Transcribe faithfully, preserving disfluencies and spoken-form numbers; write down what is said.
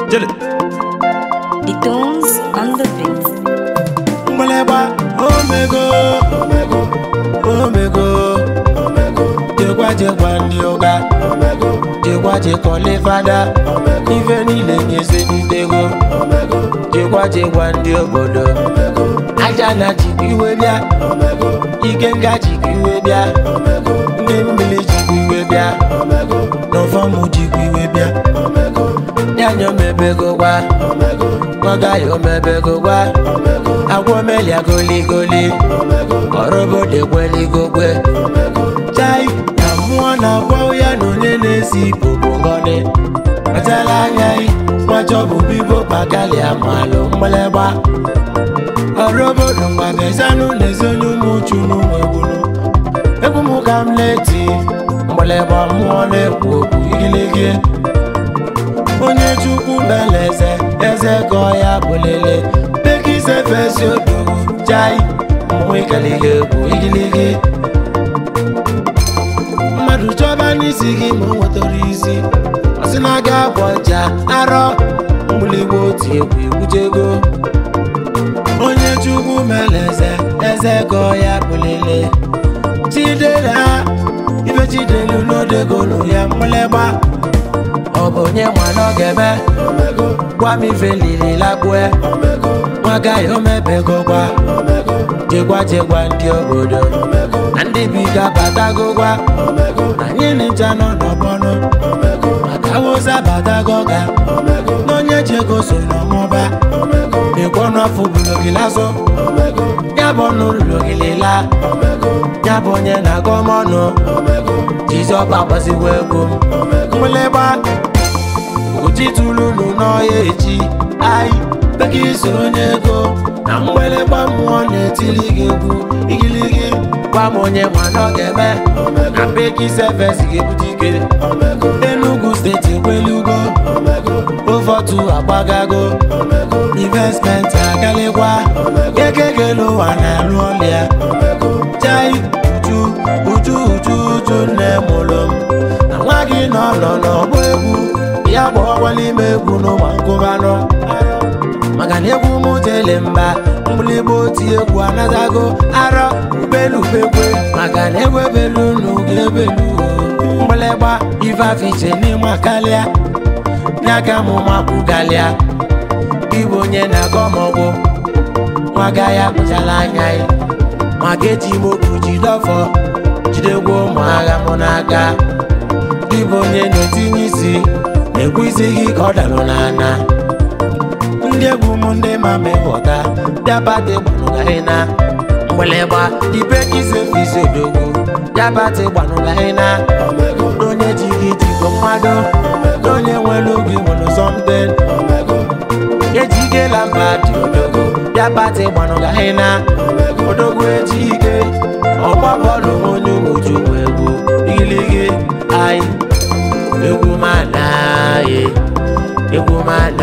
Jelly. The tones on the beat. Mweleba, omego, omego, omego, omego. Jekwa jekwa ndi oga, omego. Jekwa jekwa le fada, omego. Ife nile nyese nitego, omego. Jekwa jekwa ndi obodo, omego. Ajana jikwiwe bia, omego. Ikenga jikwiwe bia, omego. Ndi mmili jikwiwe bia, omego. Nofamu jikwiwe bia, omego. Nyanyo mebego kwa, omego. Magayo mebego kwa, omego. Agwo melia goli goli, omego. Orobo de gweli gogwe, omego. Chai, na mwana kwa uya nonene si popo ngone. Matala nyai, machobu bibo bakali amalo mweleba. Orobo nungwa bezanu nezonu muchunu mwebulu. Ebu mukamleti, mweleba mwane kuoku igilege. Onye chukwu beleze, eze koya bulele. Beki se fesi odogu, chai, mwe kalige bu igilege. Madu choba nisi gi mwotorizi. Osinaga boja, aro, mbuligbo ti ekwe kujego. Onye chukwu beleze, eze koya bulele. Chidera, ife chidelu no degolo ya mweleba. Obonye mwana gebe, omego. Kwa mi felili lakwe, omego. Mwagayo mebego kwa, omego. Jekwa jekwa ndi obodo, omego. Andi biga batago kwa, omego. Nanyini chano nobono, omego. Makawoza batago ga, omego. Nonye cheko sono moba, omego. Nekwono afubulo gilaso, omego. Nyabonu lulo gilila, omego. Nyabonye na gomono, omego. Jizo babasi wego, omego. Mweleba Ujitululu no yeji, ai, beki sonye go. Na mwele kwa mwone tiligegu, igiligi. Kwa mwenye mwano geme, na beki sefesi gebutike. Enugu state kwelugo, Ofotu abagago, investment agalegwa, Gekegelo wana luolia. Chai, uju, uju, uju, uju ne molom. Na wagi no no no bwebu. Ya bo wali megwu no mankobano Magani egwu mutele mba Mbulibo ti egwu anazago Aro ubelu begwe Magani egwu belu nuge belu Mbuleba ifa fiche ni mwakalia Nyaga muma bugalia Ibo nye na gomogo Mwagaya kuchala nyai Mageti moku jidofo Jidegwo mwaga monaga Ibo nye notinisi Ekwesịghị ka ọ dalụ n'ana ndị egwu m ndị ma mewọta Dabate gbanụgahịna Mweleba Dibeki sefisi odogwu Dabate gbanụgahịna N'onye jiri jikọ mmadụ N'onye nwere oge nwere something Ejigela mba dị odogwu Dabate gbanụgahịna Odogwu ejike Ọgba bọọlụ onye umoju nwe egwu Igiligi Ayi Egwu mana ye, egwu mana